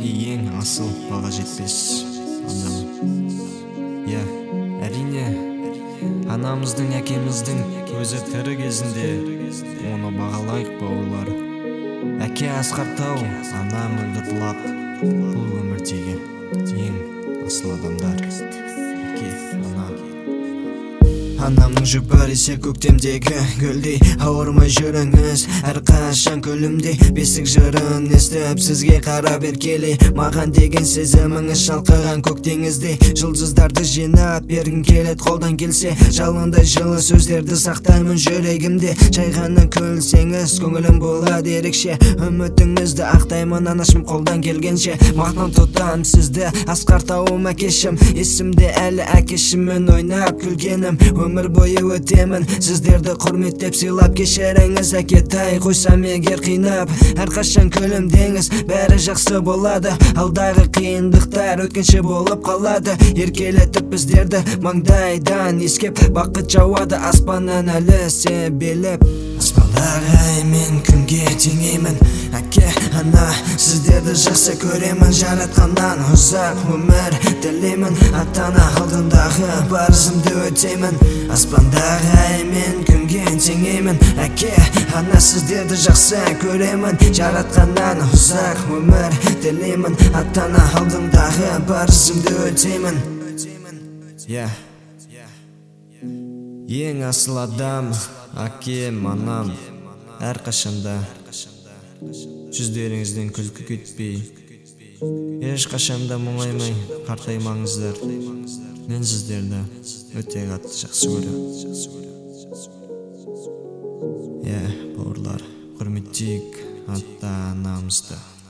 ең асыл баға жетпес адам. Әрине, анамыздың, әкеміздің өзі тірі кезінде оны бағалайық бауырлар. Әке Асқар Тау, ана Мөлдір. Бұл өмірдегі ең асыл адамдар. Әке, ана. Анамның жұпарысы көктемдегі гүлдей, ауырмай жүріңіз әрқашан күлімдей. Бесік жырын естіп сізге қарап еркелей, маған деген сезіміңіз шалқыған көк теңіздей. Жұлдыздарды жинап бергім келет қолдан келсе, жалындай жылы сөздерді сақтаймын жүрегімде. Жай ғана күлсеңіз көңілім болады ерекше, үмітіңізді ақтаймын анашым қолдан келгенше. Мақтан тұтам сізді Асқар Тауым әкешім, есімде әлі әкешіммен ойнап күлгенім. Өмір бойы өтемін сіздерді құрметтеп, сыйлап кешіріңіз әкетай, қойсам егер қинап. Әрқашан күлімдеңіз, бәрі жақсы болады, алдағы қиындықтар өткенше болып қалады. Еркелетіп біздерді маңдайдан ескеп, бақыт жауады аспаннан әлі себелеп. Аспандағы ай мен күнге теңеймін, әке, ана, сіздерді жақсы көремін. Жаратқаннан ұзақ өмір тілеймін, ата-ана алдындағы парызымды өтеймін. Аспандағы ай мен күнге теңеймін, әке, ана, сіздерді жақсы көремін. Жаратқаннан ұзақ өмір тілеймін, ата-ана алдындағы парызымды өтеймін. Ең асыл адам әкем, анам, әрқашанда жүздеріңізден күлкі кетпей, ешқашанда мұңаймай қартаймаңыздар. Мен сіздерді өте қатты жақсы көремін. Бауырлар, құрметтейік ата-анамызды.